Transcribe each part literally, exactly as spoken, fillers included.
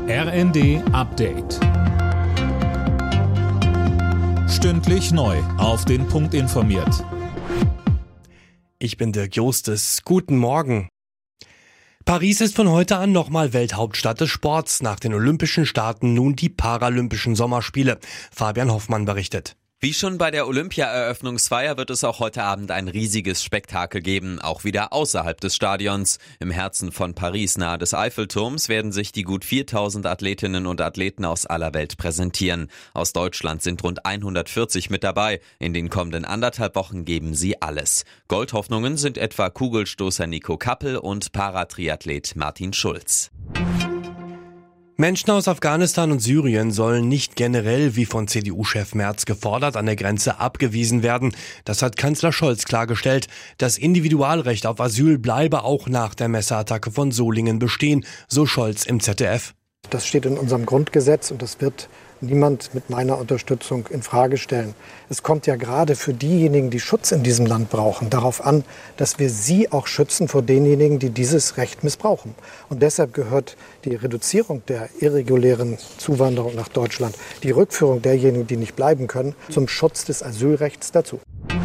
R N D Update. Stündlich neu auf den Punkt informiert. Ich bin Dirk Jostes. Guten Morgen. Paris ist von heute an nochmal Welthauptstadt des Sports. Nach den Olympischen starten nun die Paralympischen Sommerspiele. Fabian Hoffmann berichtet. Wie schon bei der Olympia-Eröffnungsfeier wird es auch heute Abend ein riesiges Spektakel geben, auch wieder außerhalb des Stadions. Im Herzen von Paris nahe des Eiffelturms werden sich die gut viertausend Athletinnen und Athleten aus aller Welt präsentieren. Aus Deutschland sind rund hundertvierzig mit dabei. In den kommenden anderthalb Wochen geben sie alles. Goldhoffnungen sind etwa Kugelstoßer Nico Kappel und Paratriathlet Martin Schulz. Menschen aus Afghanistan und Syrien sollen nicht generell, wie von C D U-Chef Merz gefordert, an der Grenze abgewiesen werden. Das hat Kanzler Scholz klargestellt. Das Individualrecht auf Asyl bleibe auch nach der Messerattacke von Solingen bestehen, so Scholz im Z D F. Das steht in unserem Grundgesetz und das wird niemand mit meiner Unterstützung in Frage stellen. Es kommt ja gerade für diejenigen, die Schutz in diesem Land brauchen, darauf an, dass wir sie auch schützen vor denjenigen, die dieses Recht missbrauchen. Und deshalb gehört die Reduzierung der irregulären Zuwanderung nach Deutschland, die Rückführung derjenigen, die nicht bleiben können, zum Schutz des Asylrechts dazu.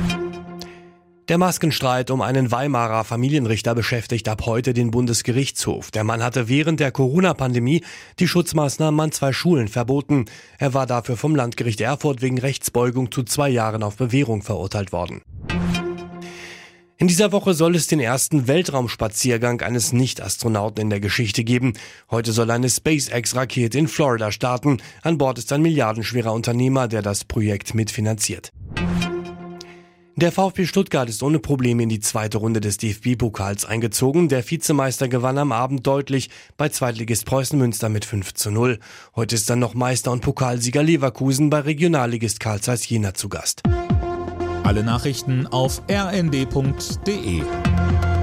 Der Maskenstreit um einen Weimarer Familienrichter beschäftigt ab heute den Bundesgerichtshof. Der Mann hatte während der Corona-Pandemie die Schutzmaßnahmen an zwei Schulen verboten. Er war dafür vom Landgericht Erfurt wegen Rechtsbeugung zu zwei Jahren auf Bewährung verurteilt worden. In dieser Woche soll es den ersten Weltraumspaziergang eines Nicht-Astronauten in der Geschichte geben. Heute soll eine SpaceX-Rakete in Florida starten. An Bord ist ein milliardenschwerer Unternehmer, der das Projekt mitfinanziert. Der VfB Stuttgart ist ohne Probleme in die zweite Runde des D F B-Pokals eingezogen. Der Vizemeister gewann am Abend deutlich bei Zweitligist Preußen Münster mit fünf zu null. Heute ist dann noch Meister und Pokalsieger Leverkusen bei Regionalligist Carl Zeiss Jena zu Gast. Alle Nachrichten auf r n d punkt d e.